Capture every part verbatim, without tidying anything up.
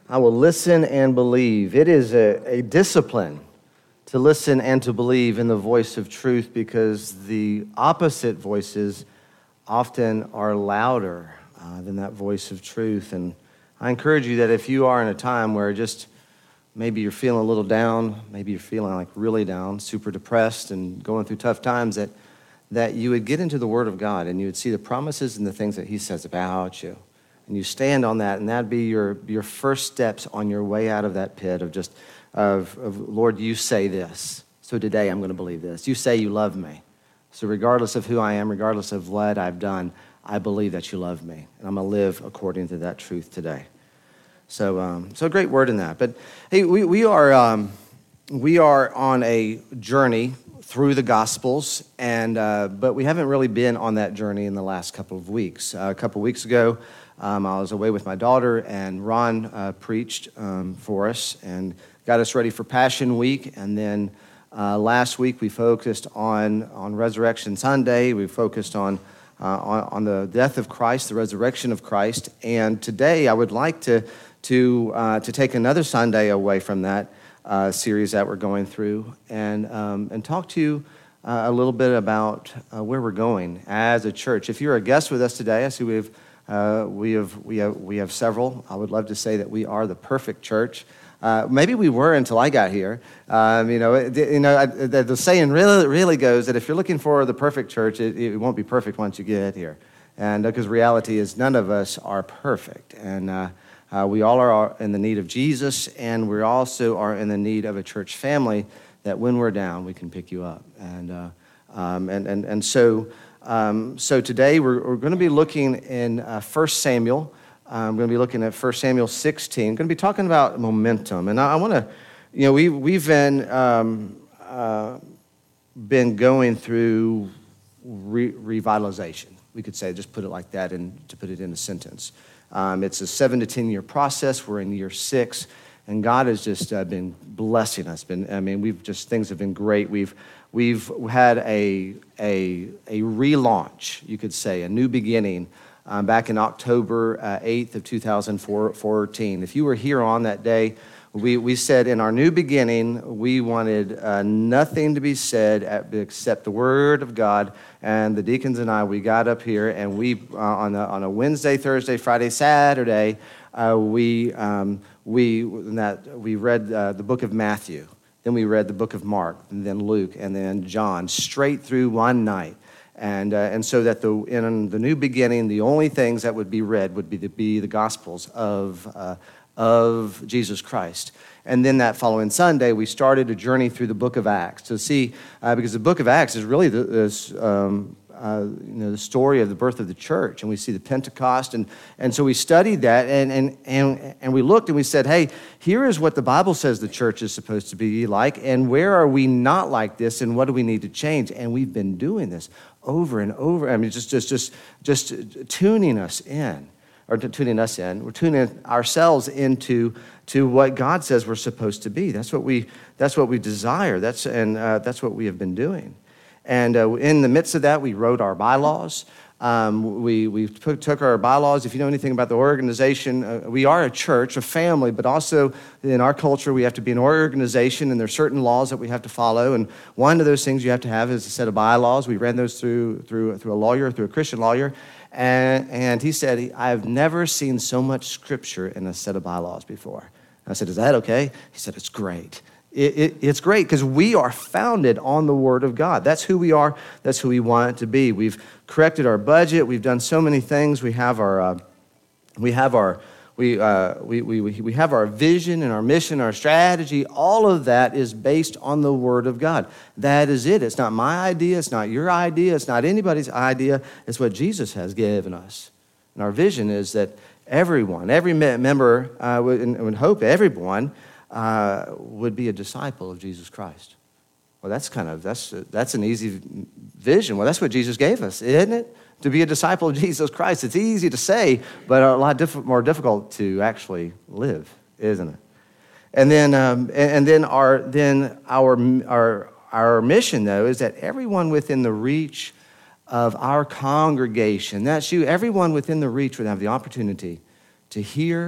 I will listen and believe. It is a, a discipline to listen and to believe in the voice of truth, because the opposite voices often are louder uh, than that voice of truth. And I encourage you that if you are in a time where just maybe you're feeling a little down, maybe you're feeling like really down, super depressed and going through tough times, that, that you would get into the Word of God and you would see the promises and the things that He says about you. And you stand on that, and that'd be your, your first steps on your way out of that pit of just, of, of Lord, you say this. So today I'm going to believe this. You say you love me. So regardless of who I am, regardless of what I've done, I believe that you love me. And I'm going to live according to that truth today. So, um, so a great word in that. But hey, we, we are um, we are on a journey through the Gospels, and uh, but we haven't really been on that journey in the last couple of weeks. Uh, a couple of weeks ago, um, I was away with my daughter, and Ron uh, preached um, for us and got us ready for Passion Week. And then uh, last week we focused on on Resurrection Sunday. We focused on. Uh, on, on the death of Christ, the resurrection of Christ, and today I would like to to uh, to take another Sunday away from that uh, series that we're going through, and um, and talk to you uh, a little bit about uh, where we're going as a church. If you're a guest with us today, I see we have uh, we have we have we have several. I would love to say that we are the perfect church. Uh, maybe we were until I got here. Um, you know, it, you know, the, the saying really, really goes that if you're looking for the perfect church, it, it won't be perfect once you get here. And because uh, reality is, none of us are perfect, and uh, uh, we all are in the need of Jesus, and we also are in the need of a church family that when we're down, we can pick you up. And uh, um, and and and so um, so today we're, we're going to be looking in uh, First Samuel. I'm going to be looking at First Samuel sixteen. I'm going to be talking about momentum. And I, I want to, you know, we, we've been um, uh, been going through re- revitalization. We could say, just put it like that, and to put it in a sentence. Um, it's a seven to ten year process. We're in year six, and God has just uh, been blessing us. Been, I mean, we've just things have been great. We've we've had a a a relaunch, you could say, a new beginning. Um, back in October uh, eighth of two thousand fourteen. If you were here on that day, we, we said in our new beginning, we wanted uh, nothing to be said at, except the Word of God. And the deacons and I, we got up here, and we, uh, on, a, on a Wednesday, Thursday, Friday, Saturday, uh, we, um, we, that, we read uh, the book of Matthew. Then we read the book of Mark, and then Luke, and then John, straight through one night. And uh, and so that the in the new beginning, the only things that would be read would be the, be the Gospels of uh, of Jesus Christ. And then that following Sunday, we started a journey through the book of Acts to see, uh, because the book of Acts is really the, this, um, uh, you know, the story of the birth of the church, and we see the Pentecost, and and so we studied that, and and and and we looked and we said, hey, here is what the Bible says the church is supposed to be like, and where are we not like this, and what do we need to change? And we've been doing this over and over. I mean, just just just just tuning us in, or tuning us in. We're tuning ourselves into to what God says we're supposed to be. That's what we that's what we desire. That's and uh, that's what we have been doing. And uh, in the midst of that, we wrote our bylaws. Um, we we took, took our bylaws. If you know anything about the organization, uh, we are a church, a family, but also in our culture, we have to be an organization, and there's certain laws that we have to follow. And one of those things you have to have is a set of bylaws. We ran those through through through a lawyer, through a Christian lawyer, and and he said, I've never seen so much scripture in a set of bylaws before. And I said, is that okay? He said, it's great. It, it, it's great because we are founded on the Word of God. That's who we are. That's who we want to be. We've corrected our budget. We've done so many things. We have our, uh, we have our, we, uh, we, we, we have our vision and our mission, our strategy. All of that is based on the Word of God. That is it. It's not my idea. It's not your idea. It's not anybody's idea. It's what Jesus has given us. And our vision is that everyone, every member, uh, would, and would hope everyone. Uh, would be a disciple of Jesus Christ. Well, that's kind of, that's that's an easy vision. Well, that's what Jesus gave us, isn't it? To be a disciple of Jesus Christ. It's easy to say, but a lot diff- more difficult to actually live, isn't it? And then, um, and, and then our then our our our mission though is that everyone within the reach of our congregation, that's you, everyone within the reach would have the opportunity to hear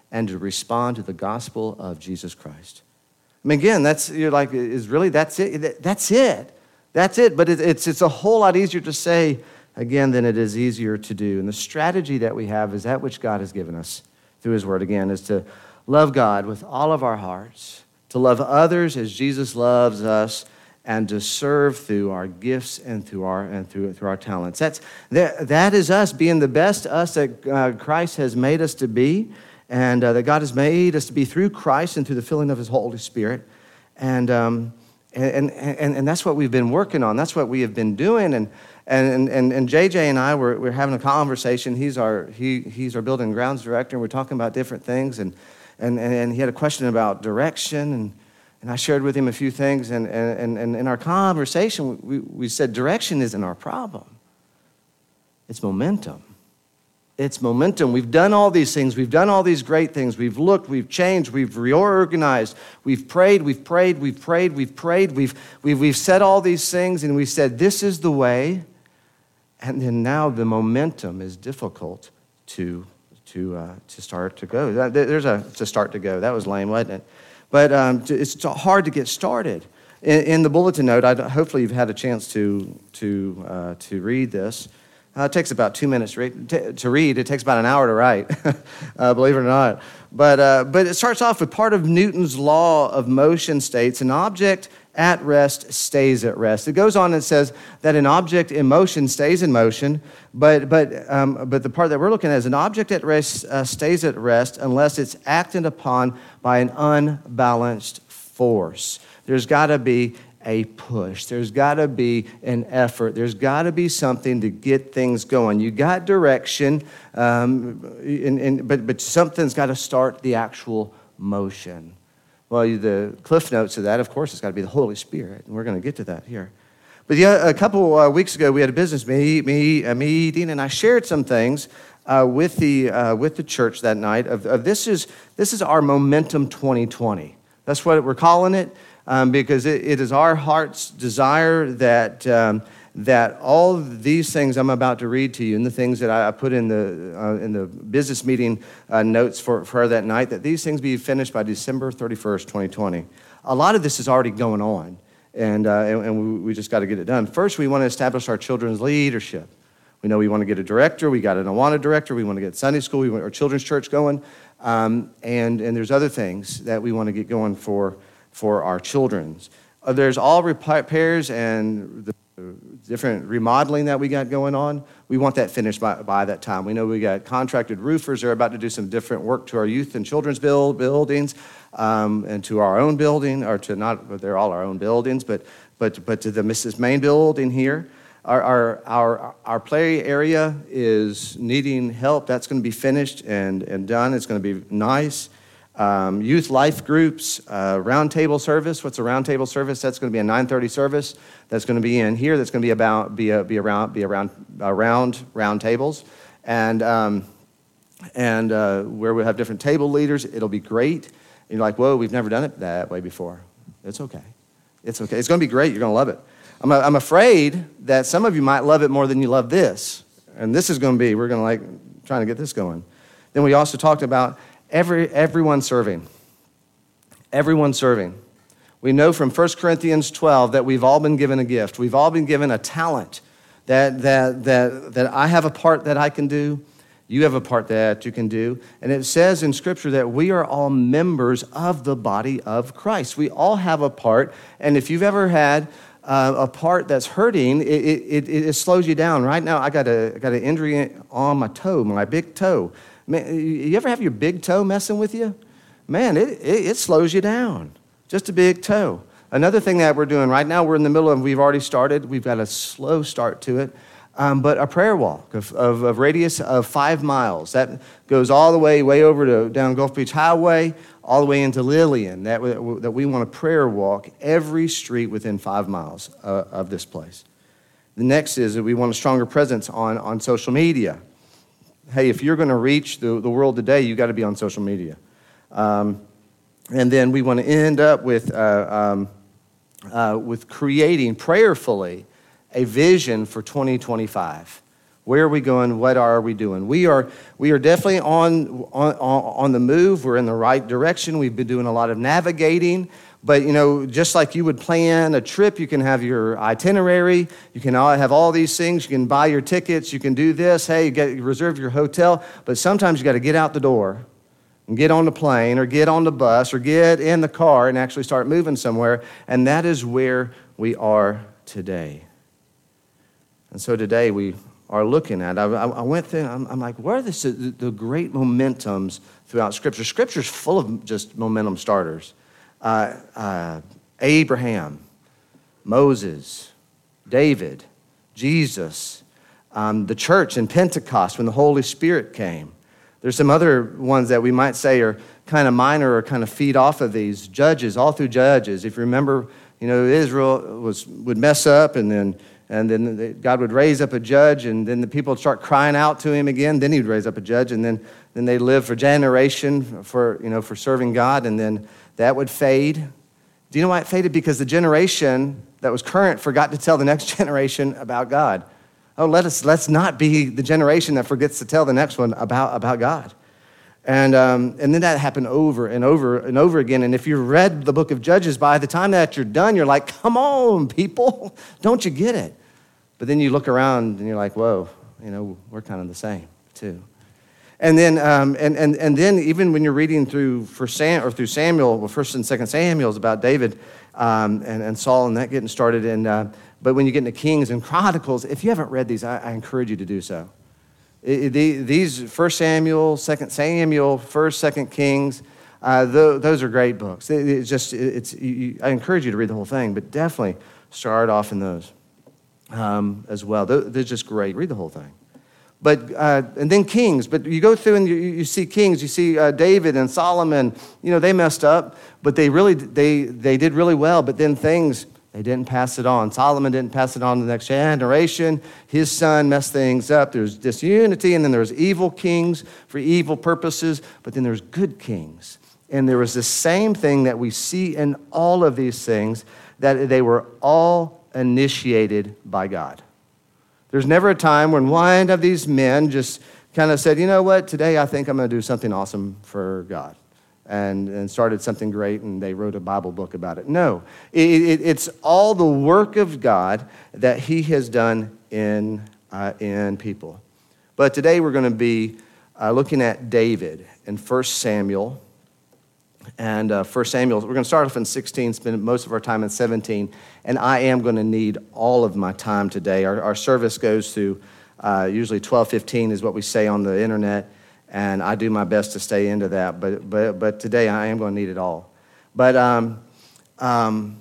and to respond to the gospel of Jesus Christ. I mean, again, that's, you're like, is really, that's it? That's it. That's it. But it, it's, it's a whole lot easier to say, again, than it is easier to do. And the strategy that we have is that which God has given us through his word, again, is to love God with all of our hearts, to love others as Jesus loves us, and to serve through our gifts and through our and through through our talents. That's that, that is us being the best us that uh, Christ has made us to be, and uh, that God has made us to be through Christ and through the filling of his Holy Spirit. And um, and, and and that's what we've been working on. That's what we have been doing. And and and and J J and I were we're having a conversation. He's our he he's our building and grounds director, and we're talking about different things. And and and he had a question about direction, and and I shared with him a few things. And and and in our conversation, we we said direction isn't our problem. It's momentum. It's momentum. We've done all these things. We've done all these great things. We've looked, we've changed, we've reorganized, we've prayed, we've prayed, we've prayed, we've prayed, we've, we've, we've said all these things, and we said, this is the way. And then now the momentum is difficult to, to, uh, to start to go. There's a to start to go. That was lame, wasn't it? But um, it's hard to get started. In, in the bulletin note, I, hopefully you've had a chance to, to, uh, to read this. Uh, it takes about two minutes to read. To read. It takes about an hour to write, uh, believe it or not. But uh, but it starts off with part of Newton's law of motion states an object at rest stays at rest. It goes on and says that an object in motion stays in motion, but but um, but the part that we're looking at is an object at rest uh, stays at rest unless it's acted upon by an unbalanced force. There's got to be a push. There's got to be an effort. There's got to be something to get things going. You got direction, um, and, and, but, but something's got to start the actual motion. Well, the cliff notes of that, of course, it's got to be the Holy Spirit, and we're going to get to that here. But yeah, a couple uh, weeks ago, we had a business meet, meet, a meeting, and I shared some things uh, with the uh, with the church that night. Of, of this is this is our Momentum twenty twenty. That's what we're calling it. Um, because it, it is our heart's desire that um, that all of these things I'm about to read to you, and the things that I put in the uh, in the business meeting uh, notes for, for that night, that these things be finished by December thirty-first, twenty twenty. A lot of this is already going on, and uh, and, and we, we just got to get it done. First, we want to establish our children's leadership. We know we want to get a director. We got an Awana director. We want to get Sunday school. We want our children's church going, um, and and there's other things that we want to get going for. for our children's. Uh, there's all repairs and the different remodeling that we got going on. We want that finished by, by that time. We know we got contracted roofers. They're about to do some different work to our youth and children's build, buildings um, and to our own building, or to not, they're all our own buildings, but but but to the Missus Main building here. Our, our, our, our play area is needing help. That's going to be finished and, and done. It's going to be nice. Um, youth life groups, uh, round table service. What's a round table service? That's going to be a nine thirty service. That's going to be in here. That's going to be about be a, be around be around around round tables, and um, and uh, where we have different table leaders. It'll be great. And you're like, whoa, we've never done it that way before. It's okay. It's okay. It's going to be great. You're going to love it. I'm a, I'm afraid that some of you might love it more than you love this, and this is going to be. We're going to like trying to get this going. Then we also talked about. Every, everyone serving. Everyone serving. We know from First Corinthians twelve that we've all been given a gift. We've all been given a talent that, that, that, that I have a part that I can do. You have a part that you can do. And it says in Scripture that we are all members of the body of Christ. We all have a part. And if you've ever had uh, a part that's hurting, it, it, it, it slows you down. Right now, I got, a, I got an injury on my toe, my big toe. Man, you ever have your big toe messing with you? Man, it, it, it slows you down. Just a big toe. Another thing that we're doing right now, we're in the middle of, we've already started, we've got a slow start to it, um, but a prayer walk of, of a radius of five miles. That goes all the way, way over to down Gulf Beach Highway, all the way into Lillian, that, that we want a prayer walk every street within five miles uh, of this place. The next is that we want a stronger presence on, on social media. Hey, if you're going to reach the, the world today, you got to be on social media. Um, and then we want to end up with uh, um, uh, with creating prayerfully a vision for twenty twenty-five. Where are we going? What are we doing? We are we are definitely on, on, on the move. We're in the right direction. We've been doing a lot of navigating. But, you know, just like you would plan a trip, you can have your itinerary. You can all have all these things. You can buy your tickets. You can do this. Hey, you get you reserve your hotel. But sometimes you got to get out the door and get on the plane or get on the bus or get in the car and actually start moving somewhere. And that is where we are today. And so today we are looking at, I, I went through, I'm, I'm like, where are this, the, the great momentums throughout Scripture? Scripture's full of just momentum starters. Uh, uh, Abraham, Moses, David, Jesus, um, the church in Pentecost when the Holy Spirit came. There's some other ones that we might say are kind of minor or kind of feed off of these. Judges, all through Judges. If you remember, you know, Israel was would mess up, and then and then God would raise up a judge, and then the people would start crying out to him again. Then he would raise up a judge, and then then they live for generation for you know for serving God, and then that would fade. Do you know why it faded? Because the generation that was current forgot to tell the next generation about God. Oh, let us, let's not be the generation that forgets to tell the next one about, about God. And, um, and then that happened over and over and over again. And if you read the book of Judges, by the time that you're done, you're like, come on, people, don't you get it? But then you look around and you're like, whoa, you know, we're kind of the same too. And then, um, and, and, and then even when you're reading through First Sam, or through Samuel, well, First and Second Samuel is about David um, and, and Saul and that getting started. And uh, but when you get into Kings and Chronicles, if you haven't read these, I, I encourage you to do so. It, it, these First Samuel, Second Samuel, First, Second Kings, uh, th- those are great books. It, it's just it's. You, I encourage you to read the whole thing, but definitely start off in those um, as well. They're, they're just great. Read the whole thing. But uh, and then Kings. But you go through and you, you see Kings. You see uh, David and Solomon. You know they messed up, but they really they they did really well. But then things. They didn't pass it on. Solomon didn't pass it on to the next generation. His son messed things up. There's disunity, and then there's evil kings for evil purposes, but then there's good kings. And there was the same thing that we see in all of these things, that they were all initiated by God. There's never a time when one of these men just kind of said, you know what, today I think I'm going to do something awesome for God. And, and started something great, and they wrote a Bible book about it. No, it, it, it's all the work of God that he has done in, uh, in people. But today we're going to be uh, looking at David in First Samuel. And uh, First Samuel, we're going to start off in sixteen, spend most of our time in seventeen. And I am going to need all of my time today. Our, our service goes to uh, usually twelve fifteen is what we say on the internet. And I do my best to stay into that, but but but today I am going to need it all. But um, um,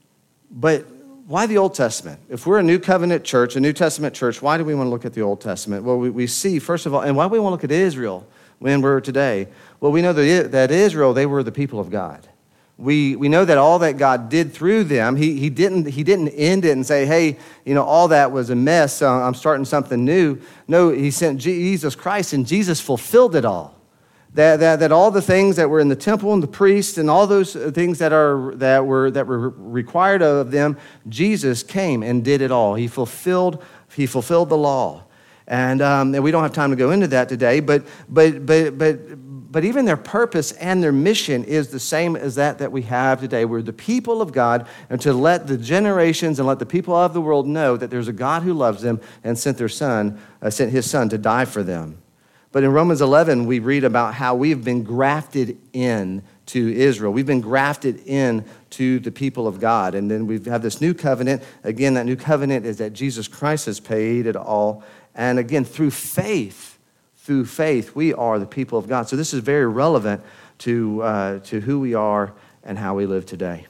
but why the Old Testament? If we're a New Covenant church, a New Testament church, why do we want to look at the Old Testament? Well, we, we see, first of all, and why do we want to look at Israel when we're today? Well, we know that, that Israel, they were the people of God. We we know that all that God did through them, he, he, didn't, he didn't end it and say, hey, you know, all that was a mess, so I'm starting something new. No, he sent Jesus Christ, and Jesus fulfilled it all. That, that, that all the things that were in the temple and the priests and all those things that, are, that, were, that were required of them, Jesus came and did it all. He fulfilled, he fulfilled the law. And, um, and we don't have time to go into that today, but but but but but even their purpose and their mission is the same as that that we have today. We're the people of God, and to let the generations and let the people of the world know that there's a God who loves them and sent their son, uh, sent his son to die for them. But in Romans eleven, we read about how we've been grafted in to Israel. We've been grafted in to the people of God. And then we have this new covenant. Again, that new covenant is that Jesus Christ has paid it all. And again, through faith, through faith, we are the people of God. So this is very relevant to, uh, to who we are and how we live today.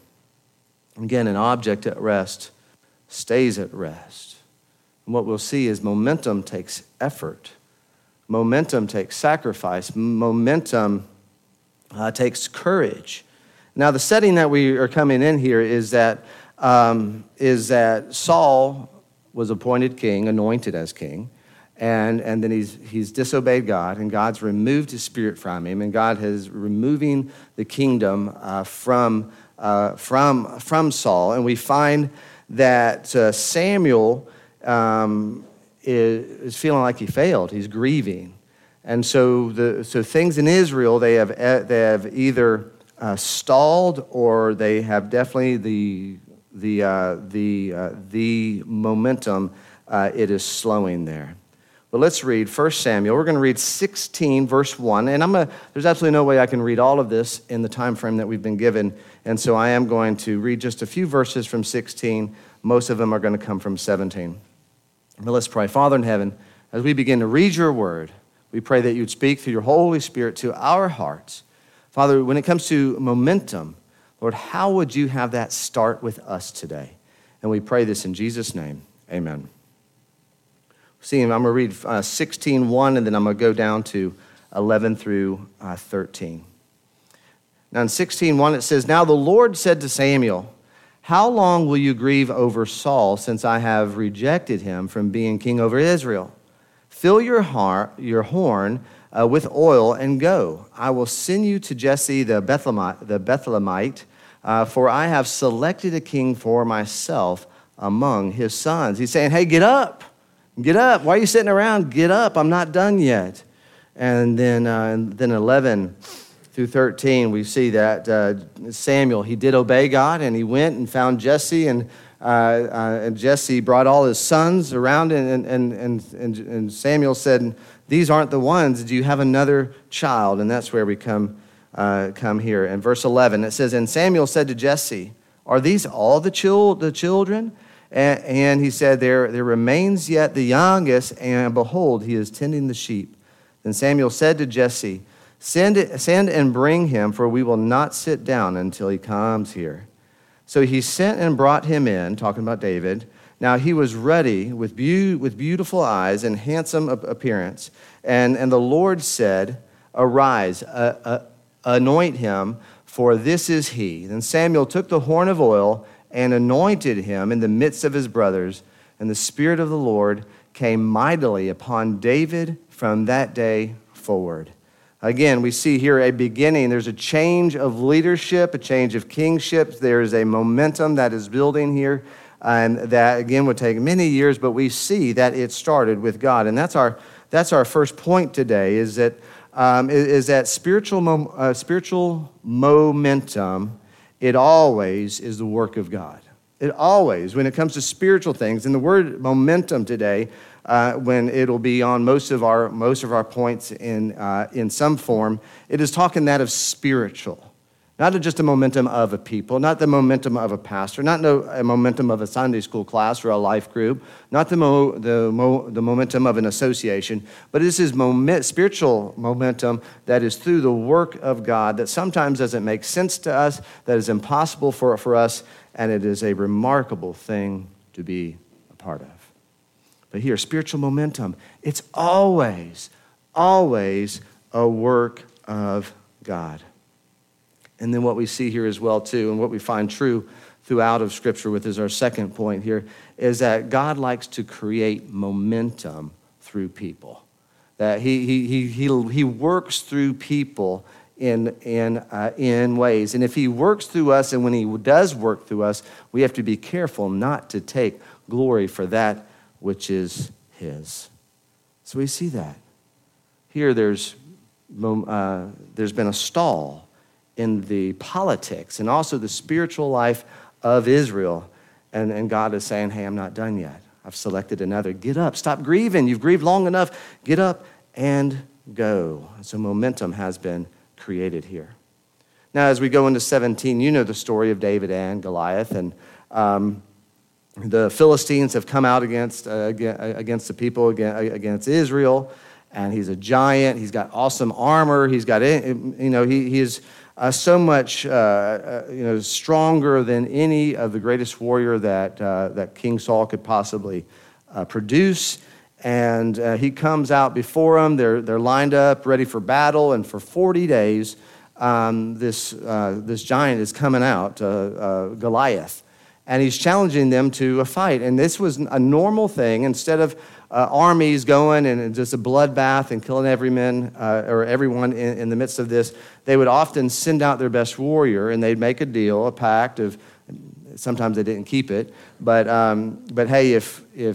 Again, an object at rest stays at rest. And what we'll see is momentum takes effort. Momentum takes sacrifice. Momentum uh, takes courage. Now, the setting that we are coming in here is that um, is that Saul was appointed king, anointed as king, and, and then he's he's disobeyed God, and God's removed his spirit from him, and God is removing the kingdom uh, from uh, from from Saul, and we find that uh, Samuel. Um, is, is feeling like he failed. He's grieving. And so the so things in Israel, they have they have either uh, stalled or they have definitely the the uh, the uh, the momentum. Uh, it is slowing there. But let's read First Samuel. We're going to read sixteen, verse one. And I'm gonna, there's absolutely no way I can read all of this in the time frame that we've been given. And so I am going to read just a few verses from sixteen. Most of them are going to come from seventeen. But let's pray. Father in heaven, as we begin to read your word, we pray that you'd speak through your Holy Spirit to our hearts. Father, when it comes to momentum, Lord, how would you have that start with us today? And we pray this in Jesus' name. Amen. See, I'm going to read uh, sixteen one, and then I'm going to go down to eleven through uh, thirteen. Now in sixteen one, it says, "Now the Lord said to Samuel, how long will you grieve over Saul, since I have rejected him from being king over Israel? Fill your, heart, your horn uh, with oil and go. I will send you to Jesse the Bethlehemite, the Bethlehemite uh, for I have selected a king for myself among his sons." He's saying, hey, get up. Get up. Why are you sitting around? Get up. I'm not done yet. And then, uh, and then eleven through thirteen, we see that uh, Samuel, he did obey God, and he went and found Jesse, and uh, uh, and Jesse brought all his sons around, and and, and and and Samuel said, "These aren't the ones. Do you have another child?" And that's where we come uh, come here. In verse eleven, it says, "And Samuel said to Jesse, are these all the chil- the children?" And, and he said, there, there remains yet the youngest, and behold, he is tending the sheep. Then Samuel said to Jesse, Send, it, send and bring him, for we will not sit down until he comes here. So he sent and brought him in," talking about David. "Now he was ruddy, with, be- with beautiful eyes and handsome appearance. And, and the Lord said, Arise, uh, uh, anoint him, for this is he. Then Samuel took the horn of oil and anointed him in the midst of his brothers. And the Spirit of the Lord came mightily upon David from that day forward." Again, we see here a beginning. There's a change of leadership, a change of kingship. There is a momentum that is building here. And that, again, would take many years, but we see that it started with God. And that's our that's our first point today, is that um, is that spiritual mom, uh, spiritual momentum, it always is the work of God. It always, when it comes to spiritual things, and the word momentum today, uh, when it'll be on most of our most of our points in uh, in some form, it is talking that of spiritual, not just a momentum of a people, not the momentum of a pastor, not no, a momentum of a Sunday school class or a life group, not the mo, the, mo, the momentum of an association, but this is moment, spiritual momentum that is through the work of God that sometimes doesn't make sense to us, that is impossible for, for us, and it is a remarkable thing to be a part of. But here, spiritual momentum, it's always, always a work of God. And then what we see here as well, too, and what we find true throughout of Scripture, with is our second point here, is that God likes to create momentum through people. That he he he he, he works through people in in uh, in ways. And if he works through us, and when he does work through us, we have to be careful not to take glory for that which is his. So we see that. Here there's uh, there's been a stall in the politics and also the spiritual life of Israel. And, and God is saying, hey, I'm not done yet. I've selected another. Get up. Stop grieving. You've grieved long enough. Get up and go. So momentum has been created here. Now, as we go into seventeen, you know the story of David and Goliath. And um, the Philistines have come out against, uh, against the people, against Israel. And he's a giant. He's got awesome armor. He's got, you know, he, he is... Uh, so much, uh, uh, you know, stronger than any of the greatest warrior that uh, that King Saul could possibly uh, produce. And uh, he comes out before them. They're they're lined up, ready for battle. And for forty days, um, this uh, this giant is coming out, uh, uh, Goliath, and he's challenging them to a fight. And this was a normal thing. Instead of Uh, armies going and just a bloodbath and killing every man uh, or everyone in, in the midst of this, they would often send out their best warrior, and they'd make a deal, a pact of. Sometimes they didn't keep it, but um, but hey, if if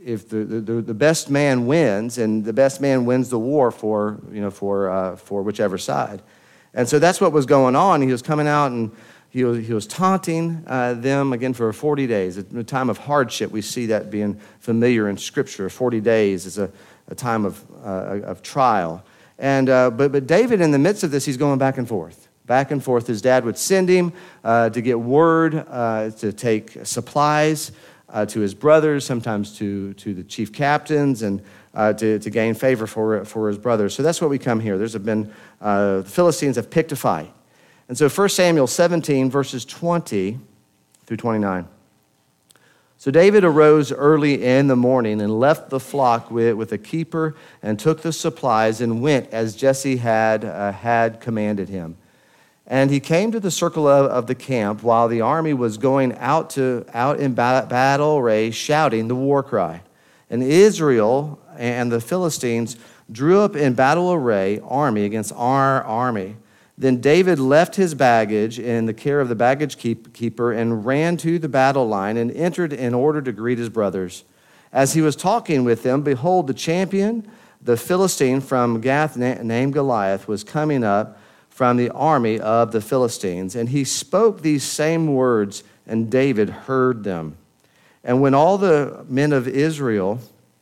if the, the, the best man wins, and the best man wins the war for, you know, for, uh, for whichever side. And so that's what was going on. He was coming out and he was, he was taunting uh, them again for forty days, a time of hardship. We see that being familiar in Scripture. forty days is a, a time of, uh, of trial. And uh, but, but David, in the midst of this, he's going back and forth. Back and forth. His dad would send him uh, to get word, uh, to take supplies uh, to his brothers, sometimes to, to the chief captains, and uh, to, to gain favor for, for his brothers. So that's what we come here. There's been, uh, the Philistines have picked a fight. And so First Samuel seventeen, verses twenty through twenty-nine. So David arose early in the morning and left the flock with, with a keeper and took the supplies and went as Jesse had, uh, had commanded him. And he came to the circle of, of the camp while the army was going out to out in ba- battle array, shouting the war cry. And Israel and the Philistines drew up in battle array, army against our army. Then David left his baggage in the care of the baggage keep, keeper and ran to the battle line and entered in order to greet his brothers. As he was talking with them, behold, the champion, the Philistine from Gath named Goliath, was coming up from the army of the Philistines. And he spoke these same words, and David heard them. And when all the men of Israel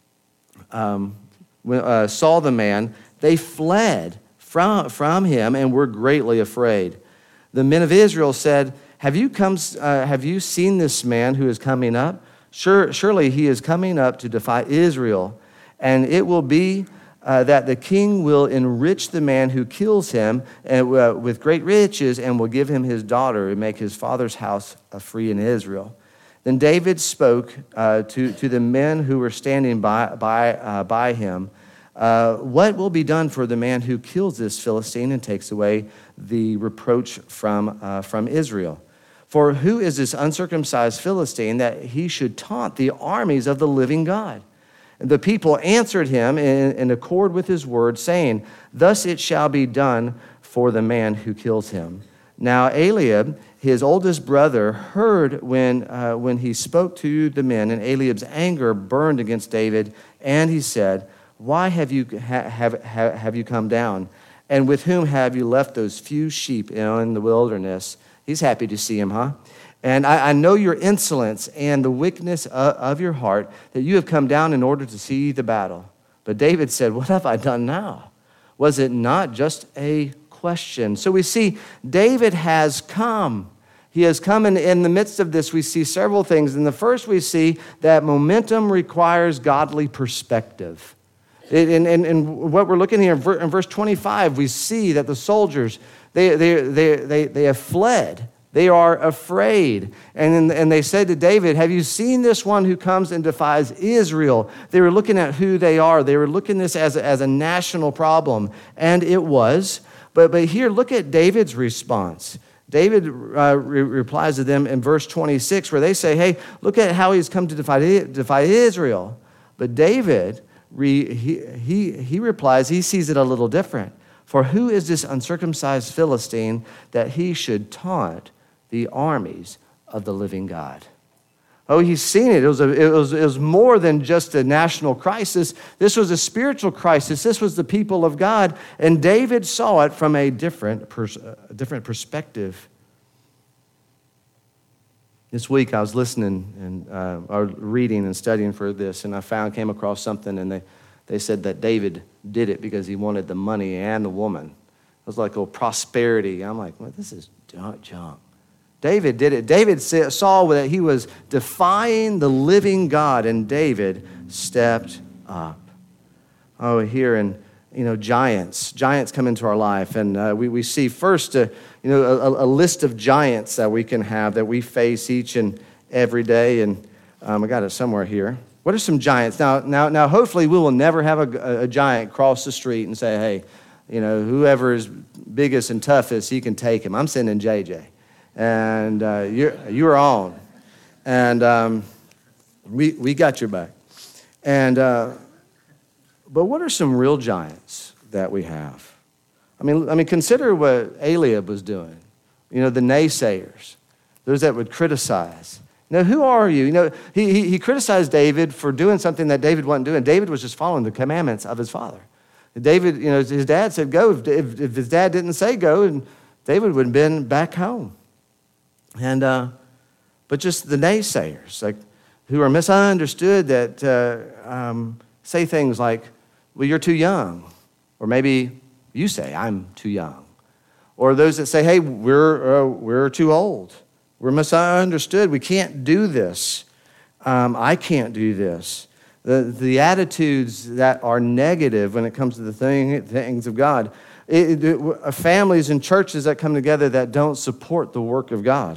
um, uh, saw the man, they fled from, from him and were greatly afraid. The men of Israel said, Have you come? Uh, have you seen this man who is coming up? Sure, surely he is coming up to defy Israel. And it will be uh, that the king will enrich the man who kills him and, uh, with great riches, and will give him his daughter and make his father's house uh, free in Israel. Then David spoke uh, to, to the men who were standing by, by, uh, by him, uh, what will be done for the man who kills this Philistine and takes away the reproach from, uh, from Israel? For who is this uncircumcised Philistine that he should taunt the armies of the living God? And the people answered him in, in accord with his word, saying, Thus it shall be done for the man who kills him. Now Eliab, his oldest brother, heard when, uh, when he spoke to the men, and Eliab's anger burned against David, and he said, Why have you, ha, have, have, have you come down? And with whom have you left those few sheep in the wilderness? He's happy to see him, huh? And I, I know your insolence and the wickedness of, of your heart, that you have come down in order to see the battle. But David said, What have I done now? Was it not just a question? So we see David has come. He has come, and in the midst of this, we see several things. And the first, we see that momentum requires godly perspective. And, and, and what we're looking here in verse twenty-five, we see that the soldiers, they, they, they, they, they have fled. They are afraid. And, and they said to David, Have you seen this one who comes and defies Israel? They were looking at who they are. They were looking at this as a, as a national problem. And it was. But, but here, look at David's response. David uh, re- replies to them in verse twenty-six, where they say, Hey, look at how he's come to defy, defy Israel. But David, re, he, he, he replies, he sees it a little different. For who is this uncircumcised Philistine that he should taunt the armies of the living God? Oh, he's seen it. It was, a, it was, it was more than just a national crisis. This was a spiritual crisis. This was the people of God. And David saw it from a different, pers- a different perspective. This week I was listening and uh, or reading and studying for this, and I found, came across something, and they, they said that David did it because he wanted the money and the woman. It was like, oh, prosperity. I'm like, well, this is junk. David did it. David saw that he was defying the living God, and David stepped up. Oh, here in, you know, giants. Giants come into our life, and uh, we, we see first, uh, you know, a, a list of giants that we can have, that we face each and every day, and um, I got it somewhere here. What are some giants? Now, now, now. hopefully we will never have a, a giant cross the street and say, hey, you know, whoever is biggest and toughest, he can take him. I'm sending J J. And uh, you're, you're on. And um, we we got your back. And uh, but what are some real giants that we have? I mean, I mean, consider what Eliab was doing. You know, the naysayers, those that would criticize. No, who are you? You know, he, he, he criticized David for doing something that David wasn't doing. David was just following the commandments of his father. David, you know, his dad said go. If, if, if his dad didn't say go, and David would have been back home. And uh, but just the naysayers, like who are misunderstood, that uh, um, say things like, "Well, you're too young," or maybe you say, "I'm too young," or those that say, "Hey, we're uh, we're too old. We're misunderstood. We can't do this. Um, I can't do this." The, the attitudes that are negative when it comes to the thing, things of God. It, it, families and churches that come together that don't support the work of God.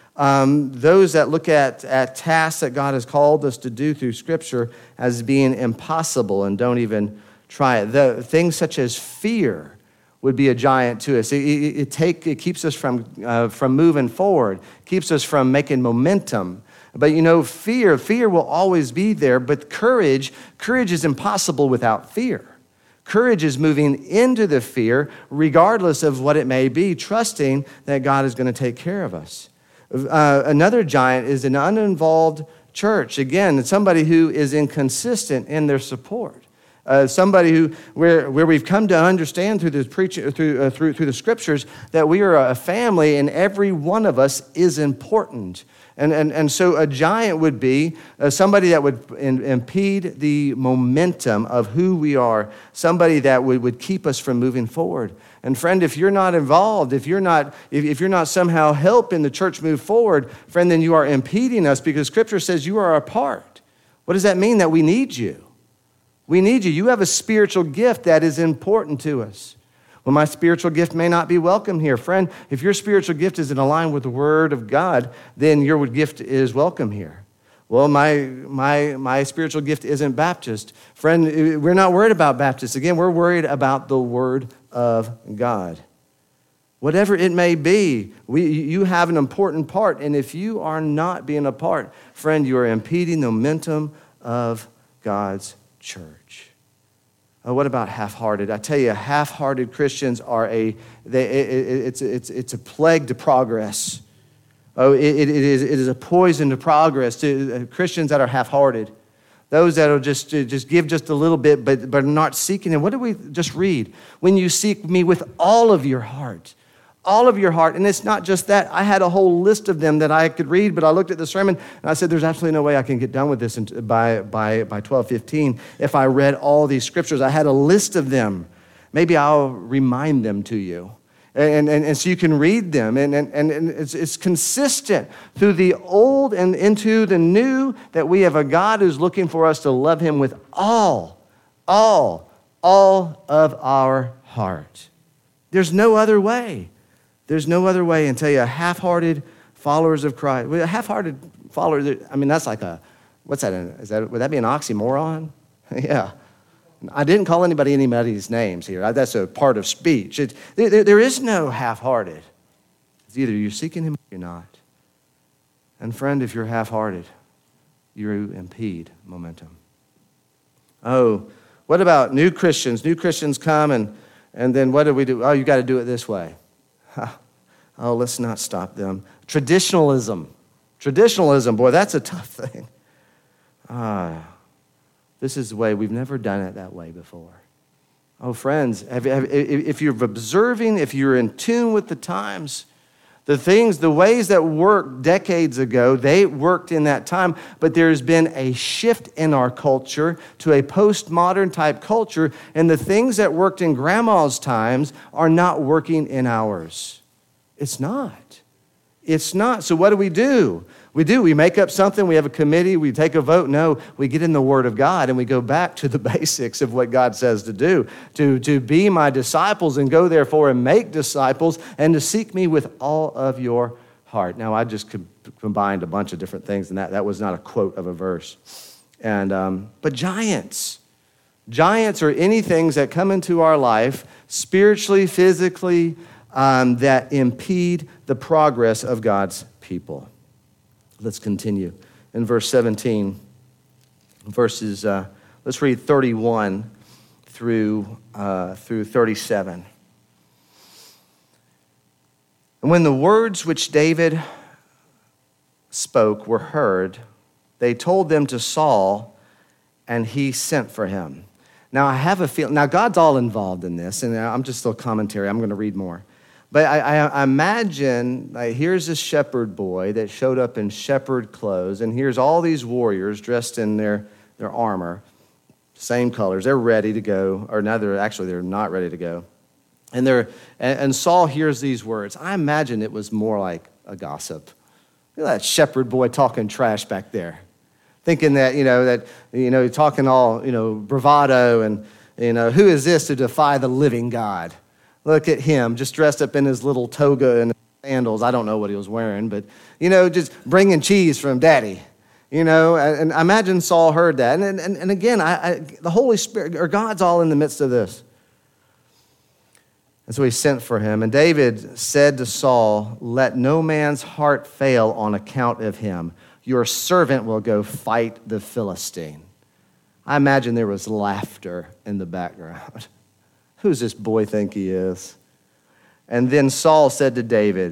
Um, those that look at, at tasks that God has called us to do through Scripture as being impossible and don't even try it. The things such as fear would be a giant to us. It, it, it, take, it keeps us from, uh, from moving forward, keeps us from making momentum. But you know, fear, fear will always be there, but courage, courage is impossible without fear. Courage is moving into the fear, regardless of what it may be, trusting that God is going to take care of us. Uh, another giant is an uninvolved church. Again, it's somebody who is inconsistent in their support. Uh, somebody who, where, where we've come to understand through the preaching, through, uh, through, through the scriptures, that we are a family and every one of us is important. And, and, and so a giant would be uh, somebody that would in, impede the momentum of who we are, somebody that would, would keep us from moving forward. And friend, if you're not involved, if you're not, if, if you're not somehow helping the church move forward, friend, then you are impeding us, because Scripture says you are a part. What does that mean? That we need you. We need you. You have a spiritual gift that is important to us. Well, my spiritual gift may not be welcome here. Friend, if your spiritual gift is in line with the Word of God, then your gift is welcome here. Well, my, my, my spiritual gift isn't Baptist. Friend, we're not worried about Baptist. Again, we're worried about the Word of God. Whatever it may be, we, you have an important part. And if you are not being a part, friend, you are impeding the momentum of God's church. Oh, what about half-hearted? I tell you, half-hearted Christians are a, they, it, it's, it's, it's a plague to progress. Oh, it, it, is, it is a poison to progress, to Christians that are half-hearted. Those that will just, just give just a little bit, but, but are not seeking Him. What did we just read? When you seek me with all of your heart. All of your heart. And it's not just that. I had a whole list of them that I could read, but I looked at the sermon and I said, there's absolutely no way I can get done with this by, by, by twelve fifteen if I read all these scriptures. I had a list of them. Maybe I'll remind them to you. And, and, and so you can read them. And, and, and it's, it's consistent through the old and into the new that we have a God who's looking for us to love Him with all, all, all of our heart. There's no other way. There's no other way. And tell you, half-hearted followers of Christ. A half-hearted follower, I mean, that's like a, what's that? Is that would that be an oxymoron? Yeah. I didn't call anybody anybody's names here. That's a part of speech. It, there, there is no half-hearted. It's either you're seeking Him or you're not. And friend, if you're half-hearted, you impede momentum. Oh, what about new Christians? New Christians come and, and then what do we do? Oh, you got to do it this way. Oh, let's not stop them. Traditionalism. Traditionalism, boy, that's a tough thing. Ah, this is the way. We've never done it that way before. Oh, friends, have, have, if you're observing, if you're in tune with the times, the things, the ways that worked decades ago, they worked in that time, but there's been a shift in our culture to a postmodern type culture, and the things that worked in grandma's times are not working in ours. It's not. It's not. So what do we do? We do. We make up something. We have a committee. We take a vote. No, we get in the Word of God and we go back to the basics of what God says to do. To, to be my disciples and go therefore and make disciples and to seek me with all of your heart. Now, I just combined a bunch of different things, and that, that was not a quote of a verse. And um, but giants. Giants are any things that come into our life spiritually, physically, um, that impede the progress of God's people. Let's continue. In verse seventeen, verses, uh, let's read thirty-one through, uh, through thirty-seven. And when the words which David spoke were heard, they told them to Saul, and he sent for him. Now, I have a feeling, now God's all involved in this, and I'm just a little commentary. I'm going to read more. But I, I, I imagine, like, here's this shepherd boy that showed up in shepherd clothes, and here's all these warriors dressed in their, their armor, same colors. They're ready to go, or now they're actually, they're not ready to go. And they're and, and Saul hears these words. I imagine it was more like a gossip. Look at that shepherd boy talking trash back there, thinking that, you know, that, you know, talking all, you know, bravado and, you know, who is this to defy the living God? Look at him, just dressed up in his little toga and sandals. I don't know what he was wearing, but, you know, just bringing cheese from daddy, you know. And I imagine Saul heard that. And, and, and again, I, I, the Holy Spirit, or God's all in the midst of this. And so he sent for him. And David said to Saul, let no man's heart fail on account of him. Your servant will go fight the Philistine. I imagine there was laughter in the background. Who's this boy think he is? And then Saul said to David,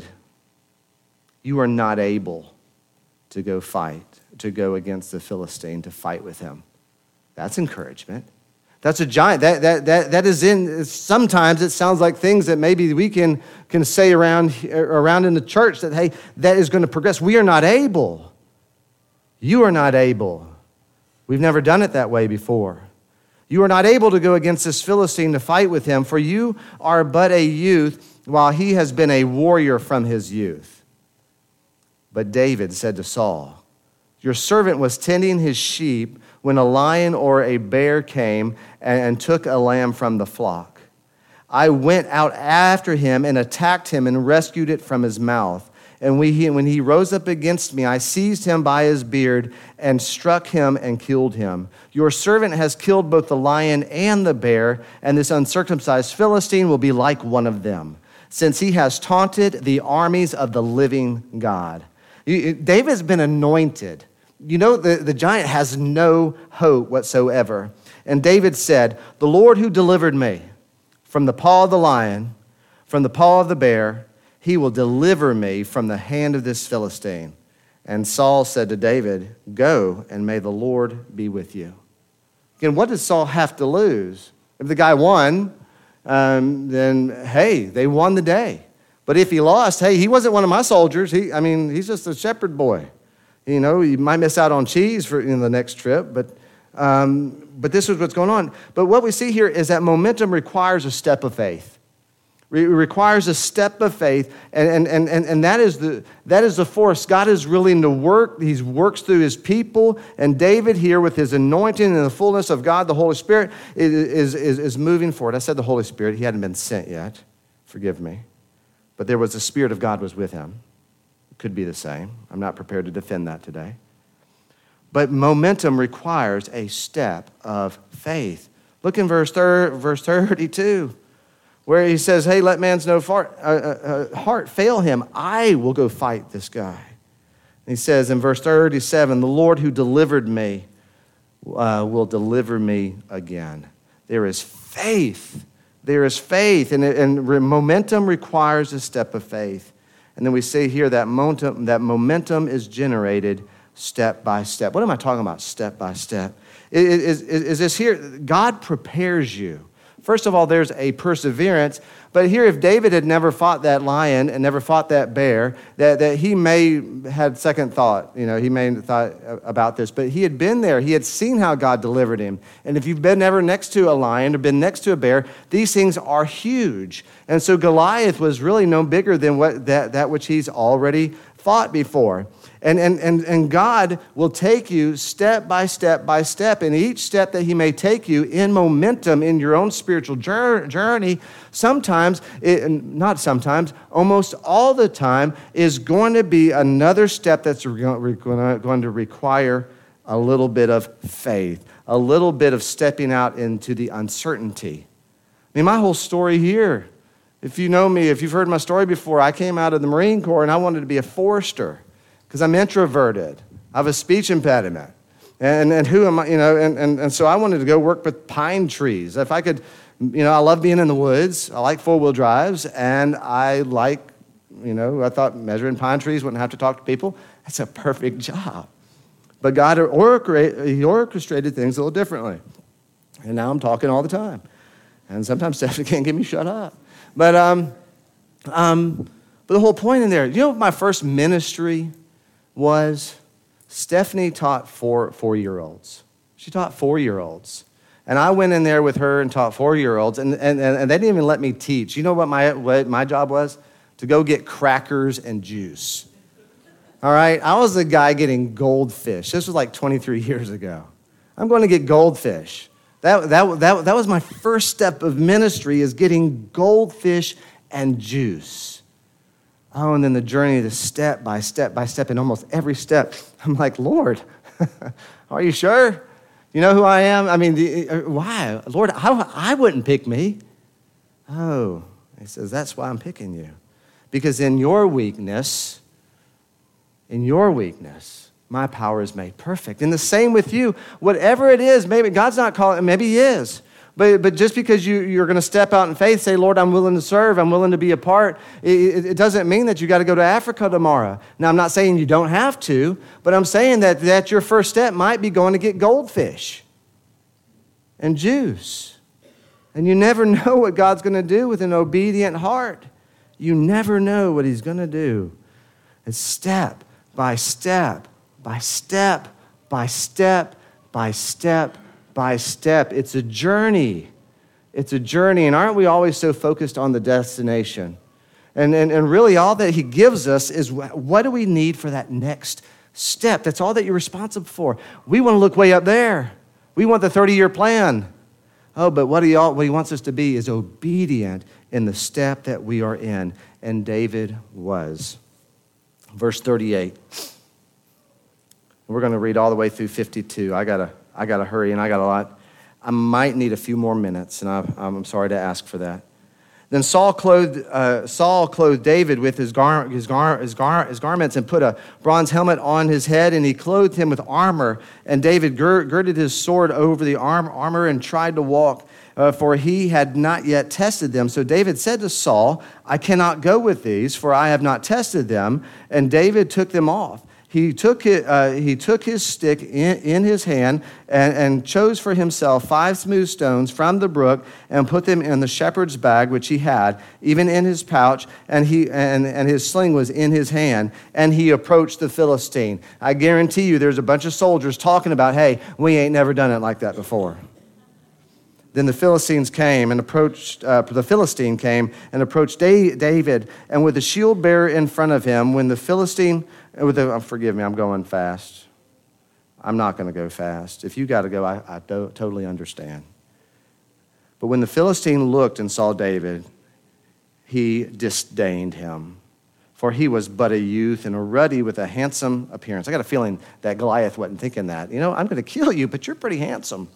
you are not able to go fight, to go against the Philistine, to fight with him. That's encouragement. That's a giant. That that that that is in. Sometimes it sounds like things that maybe we can can say around around in the church that, hey, that is going to progress. We are not able. You are not able. We've never done it that way before. You are not able to go against this Philistine to fight with him, for you are but a youth, while he has been a warrior from his youth. But David said to Saul, your servant was tending his sheep when a lion or a bear came and took a lamb from the flock. I went out after him and attacked him and rescued it from his mouth. And when he rose up against me, I seized him by his beard and struck him and killed him. Your servant has killed both the lion and the bear, and this uncircumcised Philistine will be like one of them, since he has taunted the armies of the living God. David's been anointed. You know, the, the giant has no hope whatsoever. And David said, the Lord who delivered me from the paw of the lion, from the paw of the bear, he will deliver me from the hand of this Philistine. And Saul said to David, go, and may the Lord be with you. Again, what does Saul have to lose? If the guy won, um, then, hey, they won the day. But if he lost, hey, he wasn't one of my soldiers. He, I mean, he's just a shepherd boy. You know, you might miss out on cheese for in the next trip, but um, but this is what's going on. But what we see here is that momentum requires a step of faith. It requires a step of faith, and, and, and, and that is the that is the force. God is willing to work. He works through his people, and David here with his anointing and the fullness of God, the Holy Spirit, is, is, is moving forward. I said the Holy Spirit. He hadn't been sent yet. Forgive me. But there was the Spirit of God was with him. Could be the same. I'm not prepared to defend that today. But momentum requires a step of faith. Look in verse thirty-two, where he says, hey, let man's no fart, uh, uh, heart fail him. I will go fight this guy. And he says in verse thirty-seven, the Lord who delivered me uh, will deliver me again. There is faith. There is faith. And, and momentum requires a step of faith. And then we see here that momentum, that momentum is generated step by step. What am I talking about, step by step? Is, is, is this here? God prepares you. First of all, there's a perseverance. But here, if David had never fought that lion and never fought that bear, that, that he may had second thought. You know, he may have thought about this. But he had been there. He had seen how God delivered him. And if you've been ever next to a lion or been next to a bear, these things are huge. And so Goliath was really no bigger than what that, that which he's already fought before. And, and, and, and God will take you step by step by step. And each step that he may take you in momentum in your own spiritual journey, sometimes, it, not sometimes, almost all the time is going to be another step that's going to require a little bit of faith, a little bit of stepping out into the uncertainty. I mean, my whole story here, if you know me, if you've heard my story before, I came out of the Marine Corps and I wanted to be a forester. Because I'm introverted. I have a speech impediment. And and who am I, you know, and, and, and so I wanted to go work with pine trees. If I could, you know, I love being in the woods. I like four-wheel drives, and I like You know, I thought measuring pine trees wouldn't have to talk to people. That's a perfect job. But God he orchestrated things a little differently. And now I'm talking all the time. And sometimes Stephanie can't get me shut up. But, um, um, but the whole point in there, you know what my first ministry was? Stephanie taught four, four-year-olds. She taught four-year-olds. And I went in there with her and taught four-year-olds, and, and, and they didn't even let me teach. You know what my, what my job was? To go get crackers and juice. All right? I was the guy getting goldfish. This was like twenty-three years ago. I'm going to get goldfish. That, that, that, that was my first step of ministry, is getting goldfish and juice. Oh, and then the journey to step by step by step, and almost every step, I'm like, Lord, are you sure? You know who I am? I mean, the, why? Lord, I, I wouldn't pick me. Oh, he says, that's why I'm picking you. Because in your weakness, in your weakness, my power is made perfect. And the same with you. Whatever it is, maybe God's not calling, maybe he is. But, but just because you, you're going to step out in faith, say, Lord, I'm willing to serve, I'm willing to be a part, it, it doesn't mean that you got to go to Africa tomorrow. Now, I'm not saying you don't have to, but I'm saying that, that your first step might be going to get goldfish and juice. And you never know what God's going to do with an obedient heart. You never know what he's going to do. It's step by step, by step, by step, by step, by step. It's a journey. It's a journey. And aren't we always so focused on the destination? And, and, and really all that he gives us is what do we need for that next step? That's all that you're responsible for. We want to look way up there. We want the thirty-year plan. Oh, but what he, what he wants us to be is obedient in the step that we are in. And David was. Verse thirty-eight. We're going to read all the way through fifty-two. I gotta, I gotta hurry, and I got a lot. I might need a few more minutes, and I, I'm sorry to ask for that. Then Saul clothed uh, Saul clothed David with his, gar, his, gar, his, gar, his garments and put a bronze helmet on his head, and he clothed him with armor. And David gir, girded his sword over the arm, armor and tried to walk, uh, for he had not yet tested them. So David said to Saul, I cannot go with these, for I have not tested them. And David took them off. He took, it, uh, he took his stick in, in his hand and, and chose for himself five smooth stones from the brook and put them in the shepherd's bag, which he had, even in his pouch, and, he, and, and his sling was in his hand, and he approached the Philistine. I guarantee you there's a bunch of soldiers talking about, hey, we ain't never done it like that before. Then the Philistines came and approached, uh, the Philistine came and approached David, and with the shield bearer in front of him, when the Philistine, with the, oh, forgive me, I'm going fast. I'm not going to go fast. If you got to go, I, I do, totally understand. But when the Philistine looked and saw David, he disdained him, for he was but a youth and a ruddy with a handsome appearance. I got a feeling that Goliath wasn't thinking that. You know, I'm going to kill you, but you're pretty handsome.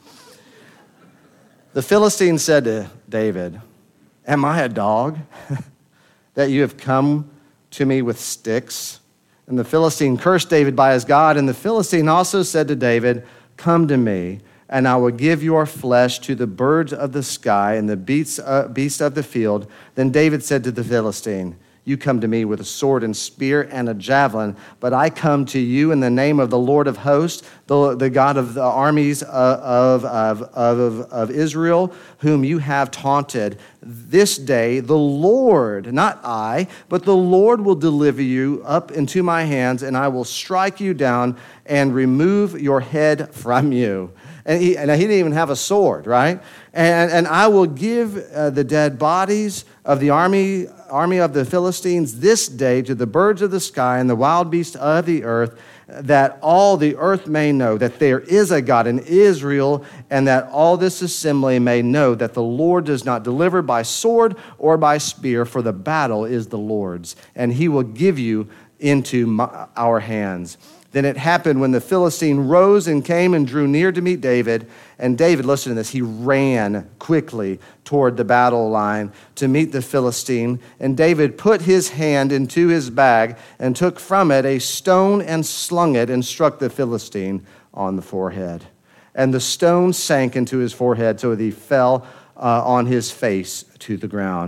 The Philistine said to David, am I a dog that you have come to me with sticks? And the Philistine cursed David by his God. And the Philistine also said to David, come to me, and I will give your flesh to the birds of the sky and the beasts, uh, beasts of the field. Then David said to the Philistine, you come to me with a sword and spear and a javelin, but I come to you in the name of the Lord of hosts, the, the God of the armies of, of, of, of Israel, whom you have taunted. This day the Lord, not I, but the Lord will deliver you up into my hands, and I will strike you down and remove your head from you. And he, and he didn't even have a sword, right? And, and I will give uh, the dead bodies of the army, army of the Philistines this day to the birds of the sky and the wild beasts of the earth, that all the earth may know that there is a God in Israel, and that all this assembly may know that the Lord does not deliver by sword or by spear, for the battle is the Lord's, and he will give you into my, our hands. Then it happened when the Philistine rose and came and drew near to meet David. And David, listen to this, he ran quickly toward the battle line to meet the Philistine. And David put his hand into his bag and took from it a stone and slung it and struck the Philistine on the forehead. And the stone sank into his forehead so that he fell uh, on his face to the ground.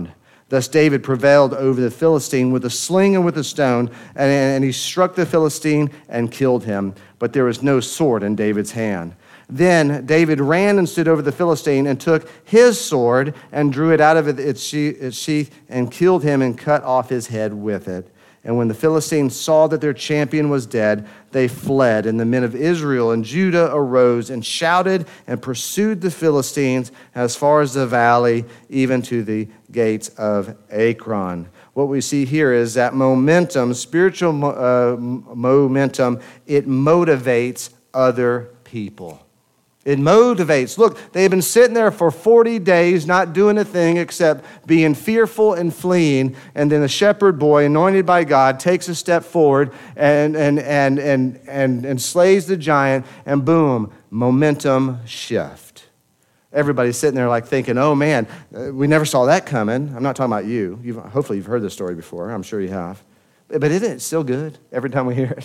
Thus David prevailed over the Philistine with a sling and with a stone, and, and he struck the Philistine and killed him. But there was no sword in David's hand. Then David ran and stood over the Philistine and took his sword and drew it out of its sheath and killed him and cut off his head with it. And when the Philistines saw that their champion was dead, they fled. And the men of Israel and Judah arose and shouted and pursued the Philistines as far as the valley, even to the gates of Ekron. What we see here is that momentum, spiritual uh, momentum, it motivates other people. It motivates. Look, they've been sitting there for forty days, not doing a thing except being fearful and fleeing. And then a shepherd boy, anointed by God, takes a step forward and, and, and, and, and, and slays the giant. And boom, momentum shift. Everybody's sitting there like thinking, oh man, we never saw that coming. I'm not talking about you. You've, hopefully you've heard this story before. I'm sure you have. But isn't it still good every time we hear it?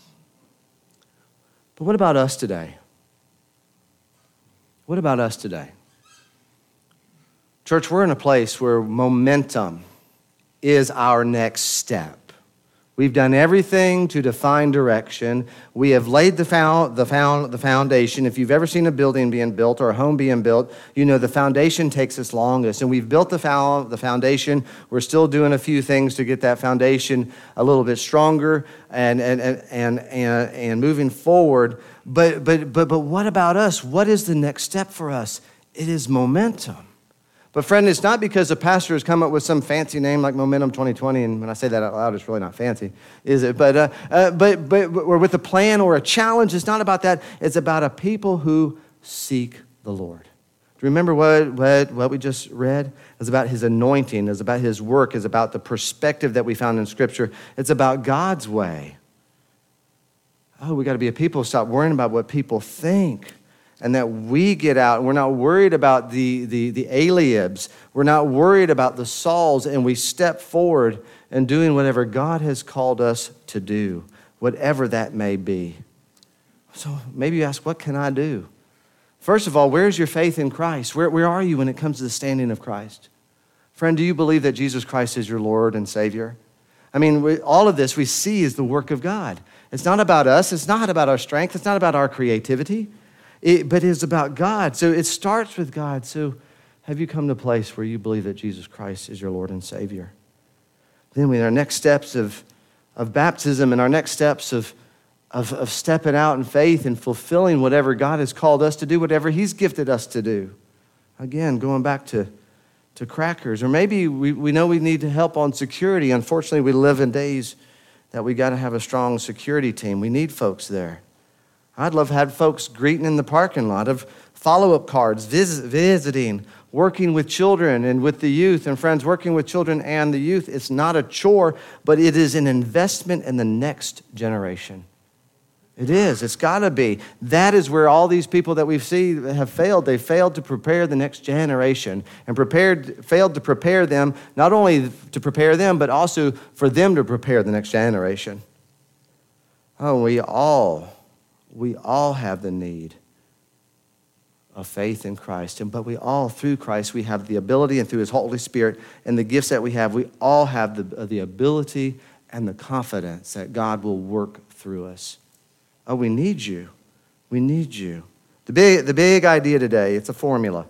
But what about us today? What about us today? Church, we're in a place where momentum is our next step. We've done everything to define direction. We have laid the, found, the, found, the foundation. If you've ever seen a building being built or a home being built, you know the foundation takes us longest. And we've built the, found, the foundation. We're still doing a few things to get that foundation a little bit stronger and, and, and, and, and, and moving forward. But, but, but, but what about us? What is the next step for us? It is momentum. But friend, it's not because a pastor has come up with some fancy name like Momentum twenty twenty, and when I say that out loud, it's really not fancy, is it? But, uh, uh, but, but, or with a plan or a challenge, it's not about that. It's about a people who seek the Lord. Do you remember what, what, what we just read? It's about his anointing. It's about his work. It's about the perspective that we found in Scripture. It's about God's way. Oh, we got to be a people who stop worrying about what people think. And that we get out, and we're not worried about the, the, the Eliabs. We're not worried about the Sauls, and we step forward and doing whatever God has called us to do, whatever that may be. So maybe you ask, what can I do? First of all, where's your faith in Christ? Where, where are you when it comes to the standing of Christ? Friend, do you believe that Jesus Christ is your Lord and Savior? I mean, we, all of this we see is the work of God. It's not about us. It's not about our strength. It's not about our creativity. It, but it's about God. So it starts with God. So have you come to a place where you believe that Jesus Christ is your Lord and Savior? Then with our next steps of, of baptism and our next steps of, of, of stepping out in faith and fulfilling whatever God has called us to do, whatever he's gifted us to do. Again, going back to, to crackers. Or maybe we, we know we need help on security. Unfortunately, we live in days that we got to have a strong security team. We need folks there. I'd love to have folks greeting in the parking lot, of follow-up cards, visit, visiting, working with children and with the youth. And friends, working with children and the youth, it's not a chore, but it is an investment in the next generation. It is. It's got to be. That is where all these people that we've seen have failed. They failed to prepare the next generation and prepared, failed to prepare them, not only to prepare them, but also for them to prepare the next generation. Oh, we all... We all have the need of faith in Christ. And, but we all, through Christ, we have the ability, and through his Holy Spirit and the gifts that we have, we all have the, the ability and the confidence that God will work through us. Oh, we need you. We need you. The big, the big idea today, it's a formula.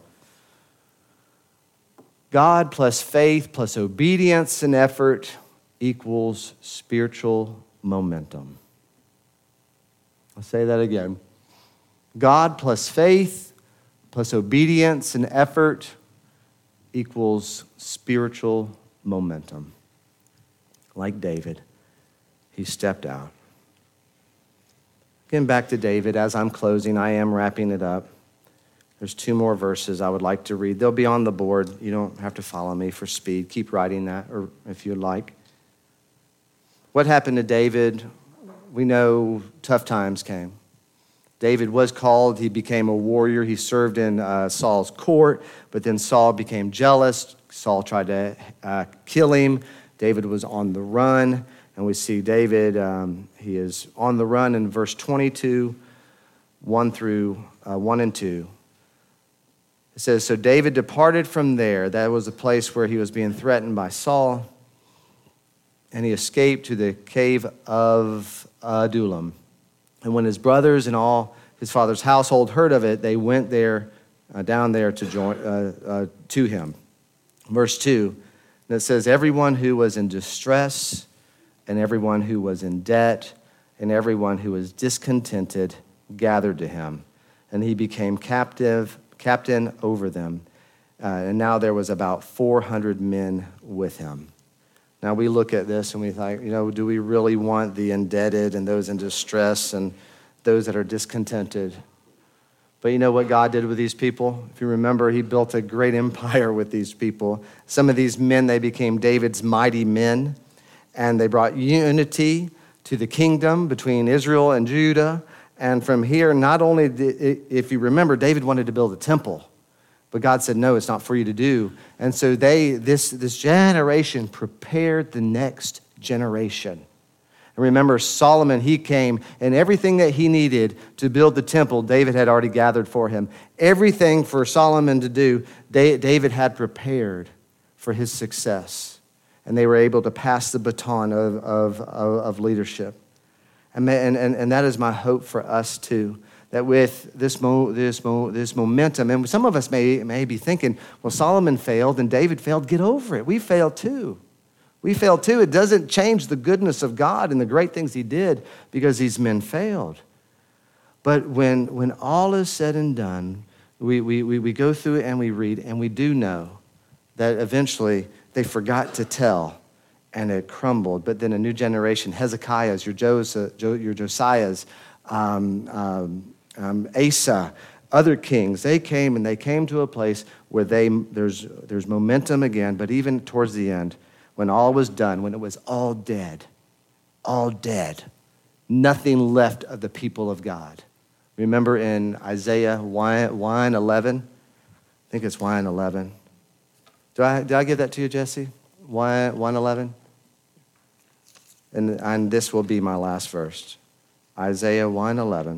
God plus faith plus obedience and effort equals spiritual momentum. I'll say that again. God plus faith plus obedience and effort equals spiritual momentum. Like David, he stepped out. Getting back to David, as I'm closing, I am wrapping it up. There's two more verses I would like to read. They'll be on the board. You don't have to follow me for speed. Keep writing that, or if you'd like. What happened to David? We know tough times came. David was called. He became a warrior. He served in uh, Saul's court, but then Saul became jealous. Saul tried to uh, kill him. David was on the run, and we see David, um, he is on the run in verse twenty-two, one through uh, one and two. It says, so David departed from there. That was a place where he was being threatened by Saul. And he escaped to the cave of Adullam. And when his brothers and all his father's household heard of it, they went there, uh, down there to join uh, uh, to him. Verse two, and it says, everyone who was in distress, and everyone who was in debt, and everyone who was discontented gathered to him, and he became captive, captain over them. Uh, and now there was about four hundred men with him. Now we look at this and we think, you know, do we really want the indebted and those in distress and those that are discontented? But you know what God did with these people? If you remember, he built a great empire with these people. Some of these men, they became David's mighty men, and they brought unity to the kingdom between Israel and Judah. And from here, not only, did, if you remember, David wanted to build a temple, but God said, no, it's not for you to do. And so they, this, this generation prepared the next generation. And remember, Solomon, he came, and everything that he needed to build the temple, David had already gathered for him. Everything for Solomon to do, David had prepared for his success. And they were able to pass the baton of, of, of leadership. And, and, and that is my hope for us too. That with this mo, this mo, this momentum, and some of us may, may be thinking, well, Solomon failed and David failed. Get over it. We failed too. We failed too. It doesn't change the goodness of God and the great things he did because these men failed. But when, when all is said and done, we, we, we, we go through it and we read, and we do know that eventually they forgot to tell and it crumbled. But then a new generation, Hezekiah's, your, Josiah, your Josiah's, um, um, Um, Asa, other kings, they came and they came to a place where they there's there's momentum again, but even towards the end, when all was done, when it was all dead, all dead, nothing left of the people of God. Remember in Isaiah one eleven? I think it's one eleven. Do I, did I give that to you, Jesse? one eleven? And, and this will be my last verse. Isaiah one eleven.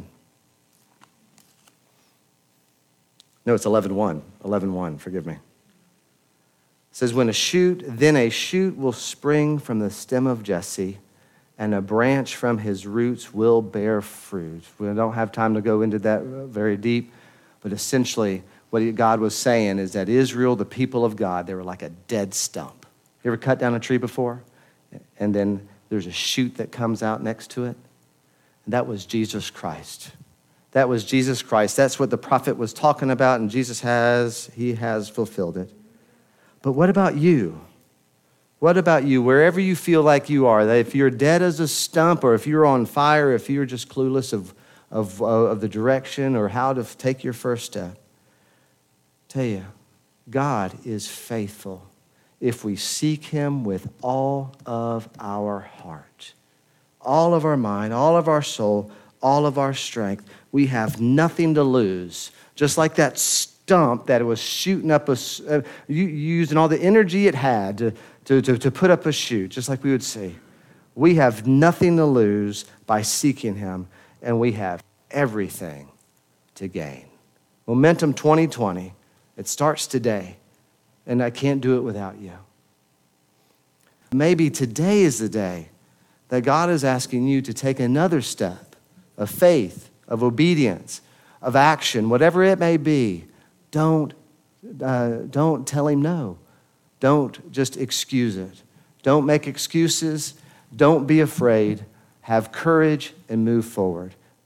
No, it's eleven one. eleven one, forgive me. It says, when a shoot, then a shoot will spring from the stem of Jesse, and a branch from his roots will bear fruit. We don't have time to go into that very deep, but essentially what God was saying is that Israel, the people of God, they were like a dead stump. You ever cut down a tree before? And then there's a shoot that comes out next to it? And that was Jesus Christ. That was Jesus Christ. That's what the prophet was talking about, and Jesus has, he has fulfilled it. But what about you? What about you? Wherever you feel like you are, that if you're dead as a stump, or if you're on fire, if you're just clueless of, of, of the direction or how to take your first step, tell you, God is faithful if we seek him with all of our heart, all of our mind, all of our soul, all of our strength. We have nothing to lose. Just like that stump that was shooting up, a, uh, using all the energy it had to, to, to, to put up a shoot, just like we would say. We have nothing to lose by seeking him, and we have everything to gain. Momentum twenty twenty, it starts today, and I can't do it without you. Maybe today is the day that God is asking you to take another step of faith, of obedience, of action, whatever it may be. Don't, uh, don't tell him no. Don't just excuse it. Don't make excuses. Don't be afraid. Have courage and move forward.